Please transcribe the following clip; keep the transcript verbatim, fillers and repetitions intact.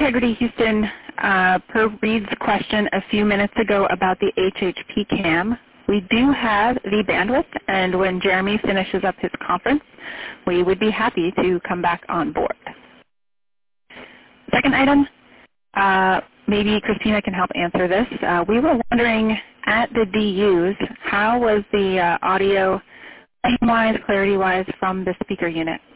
Integrity Houston, uh, per Reed's question a few minutes ago about the H H P cam, we do have the bandwidth, and when Jeremy finishes up his conference, we would be happy to come back on board. Second item, uh, maybe Christina can help answer this. Uh, we were wondering at the D Us, how was the uh, audio volume-wise, clarity-wise from the speaker unit?